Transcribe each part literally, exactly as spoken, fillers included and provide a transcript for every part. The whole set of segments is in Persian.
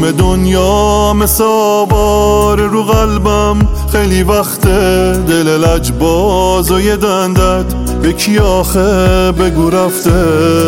تموم دنیا مثل آوار رو قلبم، خیلی وقته دل لجباز و یه دندت به کی آخه بگو رفته.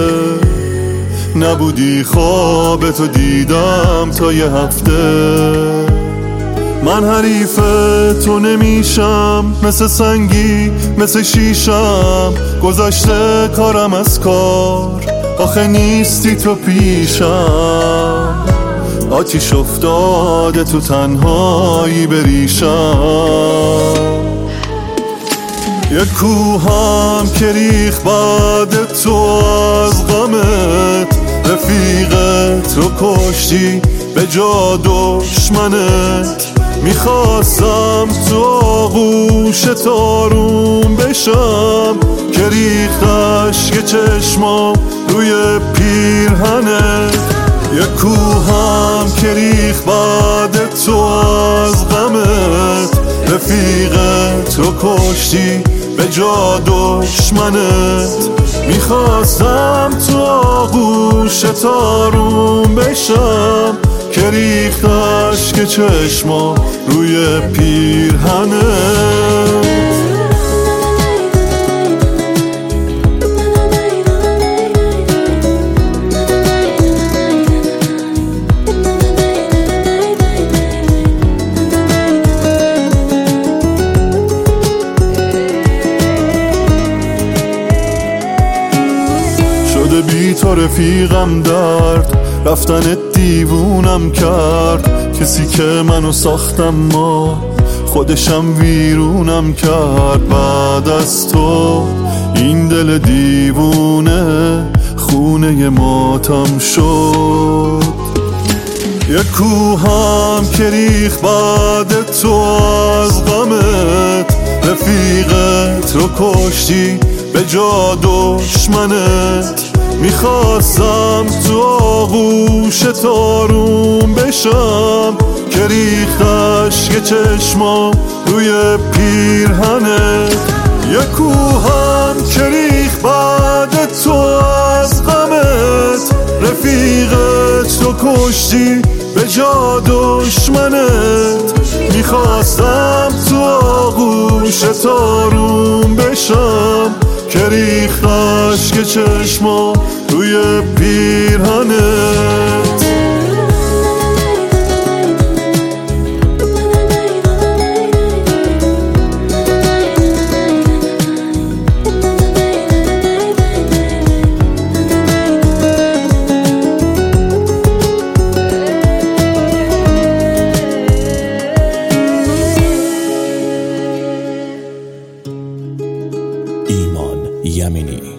نبودی خواب تو دیدم تا یه هفته. من حریف تو نمیشم، مثل سنگی مثل شیشم، گذشته کارم از کار، آخه نیستی تو پیشم. آتیش افتاده تو تنهایی بریشم. یک کوهم که ریخ بعد تو از غمت، رفیقت رو کشتی به جا دشمنت. میخواستم تو آغوش تارون بشم، که ریختش که چشمام روی پیرهنت. یک کوهم که ریخ بعد تو از غمت، رفیقت رو کشتی به جا دشمنت. میخواستم تو آغوش تارون بشم، که ریختش که چشما روی پیرهنت. شده بی تو رفیقم درد، رفتن دیوونم کرد. کسی که منو ساختم ما خودشم ویرونم کرد. بعد از تو این دل دیوونه خونه ماتم شد. یک کوهم که ریخ بعد تو از غمت، رفیقت رو کشتی به جا دشمنت. میخواستم تو آغوش تارون بشم، که ریختش که چشمام روی پیرهنت. یک کوهم که ریخ بعد تو از غمت، رفیقت رو کشتی به جا دشمنت. میخواستم تو آغوش تارون بشم، که ریختش که چشما روی پیرهنت. ایمان یمینی.